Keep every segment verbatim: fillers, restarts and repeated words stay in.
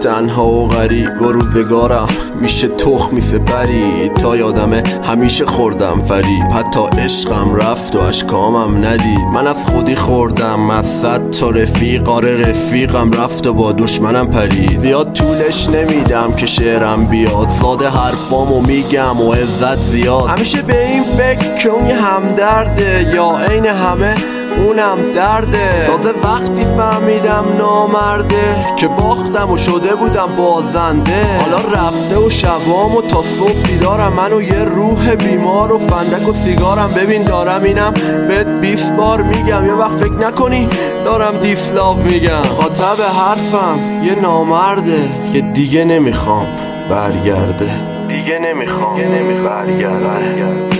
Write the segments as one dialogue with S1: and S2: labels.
S1: تنها و غریب و روزگارم میشه تخمی سپری. تا یادمه همیشه خوردم فریب، حتی عشقم رفت و اشکامم ندید. من از خودی خوردم از صد تا رفیق، آره رفیقم رفت و با دشمنم پرید. زیاد طولش نمیدم که شعرم بیاد، ساده حرفامو میگم و عزت زیاد. همیشه به این فکر که اون یه همدرده یا عین همه اونم درده. تازه وقتی فهمیدم نامرده که باختم و شده بودم بازنده. حالا رفته و شبامو تا صبح بیدارم، من و یه روح بیمار و فندک و سیگارم. ببین دارم اینم بهت بیست بار میگم، یه وقت فکر نکنی دارم دیسلاو میگم. خاطب حرفم یه نامرده که دیگه نمیخوام برگرده، دیگه نمیخوام برگرده.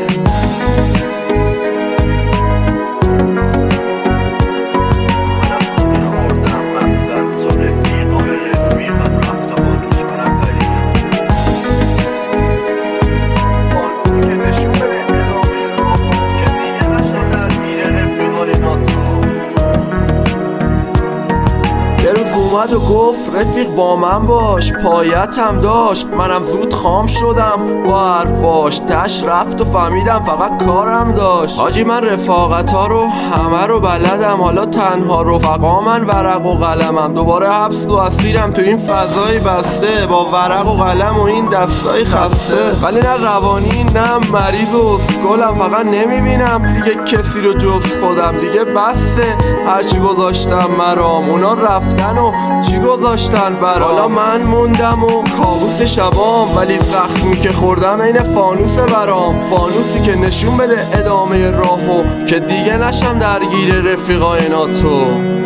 S1: اومد و گفت رفیق با من باش، پایتم داشت. منم زود خام شدم با حرفاش، تش رفت و فهمیدم فقط کارم داشت. حاجی من رفاقت ها رو همه رو بلدم، حالا تنها رفقا من ورق و قلمم. دوباره حبس و اسیرم تو این فضای بسته، با ورق و قلم و این دستای خسته. ولی نه روانی نه مریض و اسکلم، فقط نمیبینم دیگه کسی رو جز خودم. دیگه بسته هرچی گذاشتم مرام، اونا رفتن و چی گذاشتن برام. حالا من موندم و کابوس شبام، ولی زخمی که خوردم این فانوس برام. فانوسی که نشون بده ادامه راهو، که دیگه نشم درگیر رفیقای ناتو.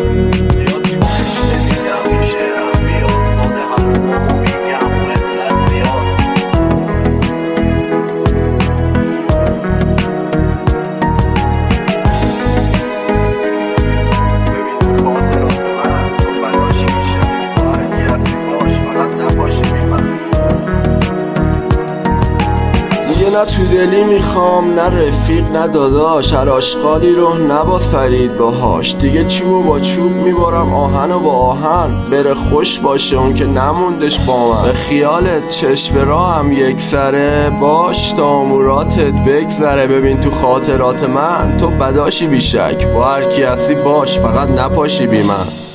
S1: نه تو دلی میخوام نه رفیق نه داداش، هر آشغالی رو نباز پرید باهاش. دیگه چوبو با چوب میبارم آهن و با آهن، بره خوش باشه اون که نموندش با من. به خیالت چشم راهم یک سره باش تا اموراتت بگذره. ببین تو خاطرات من تو بداشی بیشک، با هر کی هستی باش فقط نپاشی بی من.